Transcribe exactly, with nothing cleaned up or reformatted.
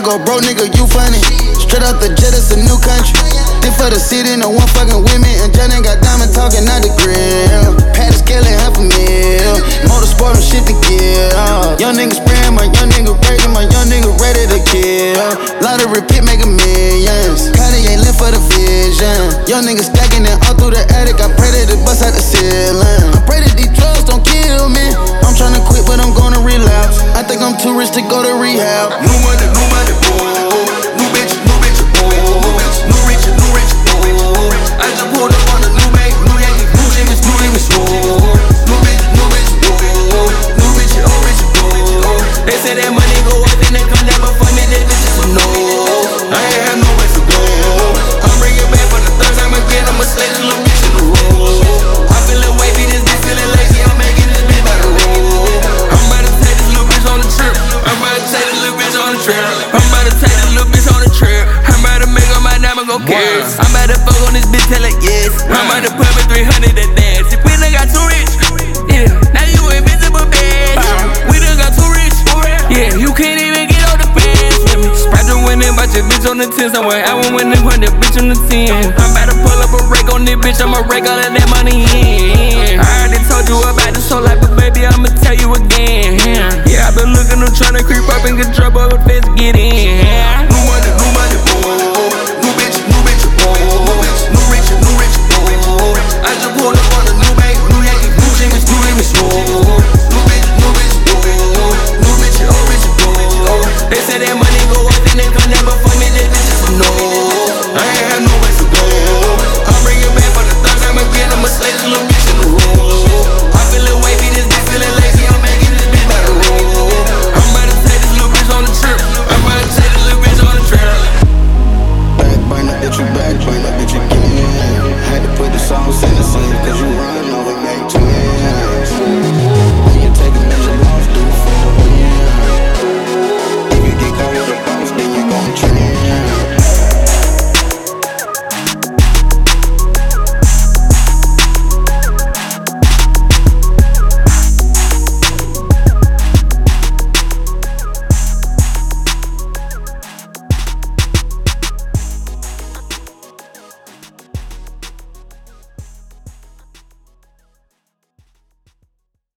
go broke, nigga, you funny. Straight out the jet, it's a new country. Did for the city, no one fucking with me. And Jen ain't got diamond talking out the grill. Pat the scale and half a mil. Motorsport and shit to kill. Young nigga spraying, my young nigga raiding, my young nigga ready to kill. Lot of repeat, make a millions. Cartier lit for the vision. Young nigga stacking it all through the attic. I pray that it bust out the ceiling. I pray that these drugs don't kill me. I'm tryna quit, but I'm gonna relapse. I think I'm too rich to go to rehab. New money, new money, oh. New bitch, new bitch, oh. New rich, new rich, oh. I just pulled up on a new bank, new Yankee, new Jimmy's, new Jimmy's, oh. New bitch, new bitch, oh. New rich, oh, rich, oh. They say that money go up and they come down, but for me, that bitch is a no. I ain't have nowhere to go. I'm bringing back for the third time again. I'ma slay this little bitch in the road. I'm feeling wavy, this bitch feeling lazy. I'm making this bitch by the road. I'm about to take this little bitch on the trip. I'm about to take this little bitch on the trip. I'm about to take this little bitch on the trip. I'm about to make up my diamond go cash. I'm about to fuck on this bitch, tell her yes. I'm about to put me three hundred to dance. If we done got too rich, yeah, now you invisible bitch. We done got too rich, yeah, you can't even get on the fence with me. Spread the winning, but your bitch on the ten somewhere. I won't win the hundred, bitch on the ten. I'm about to pull up a rake on this bitch, I'ma rake all of that money in. I already told you about this whole life, but baby, I'ma tell you again.